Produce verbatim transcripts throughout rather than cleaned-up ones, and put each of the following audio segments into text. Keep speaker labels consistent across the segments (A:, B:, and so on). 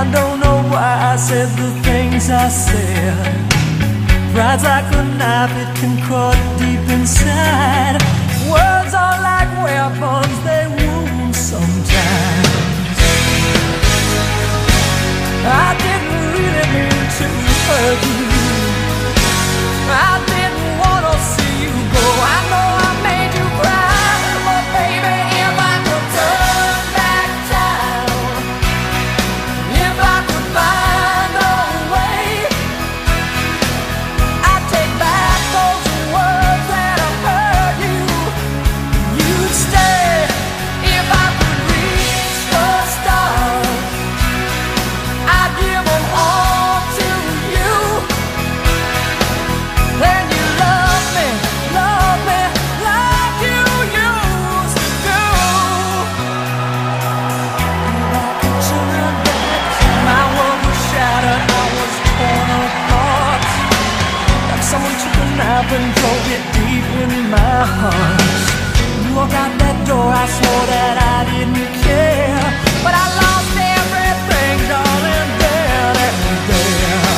A: I don't know why I said the things I said. Pride's like a knife, it can cut deep inside. Words are like weapons, they wound sometimes. I didn't really mean to hurt you. I didn't want to see you go. I know I made you cry, but baby, if I could turn back time, if I could find a way, I'd take back those words that have hurt you. You'd stay. If I could reach the stars, I'd give them all to you. Then you love me, love me like you used to do. If I could turn back, my world was shattered, I was torn apart. Like someone took a knife and drove it deep in my heart. You walked out that door, I swore that I didn't care, but I lost everything, darling, there and there.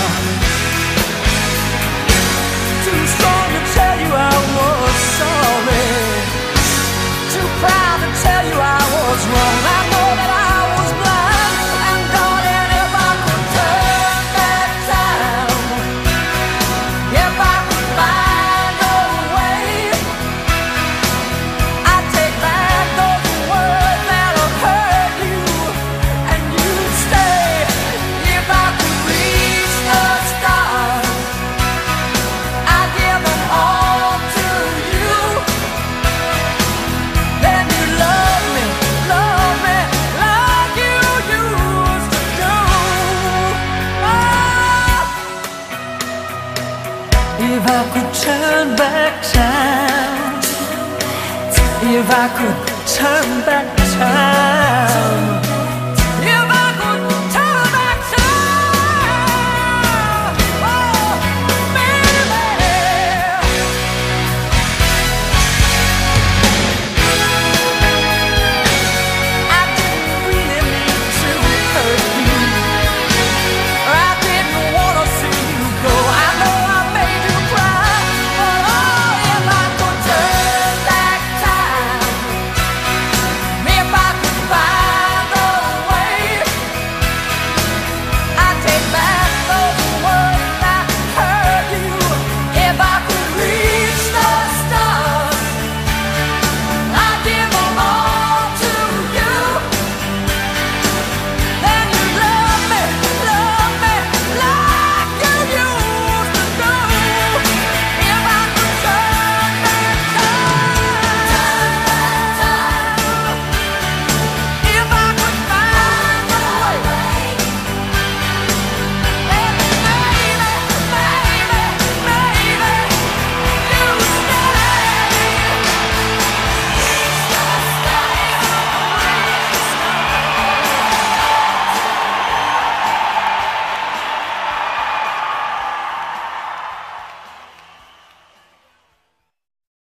A: Too strong to tell you I was sorry, too proud to tell you I was wrong. I know that I was blind, and darling, if I could turn back time, if I could find a way, I'd take back those words that have hurt you, and you'd stay. If I could reach the stars, I'd give them all to you. Then you love me, love me like you used to do. Oh. If I could turn back time, if I could turn back time.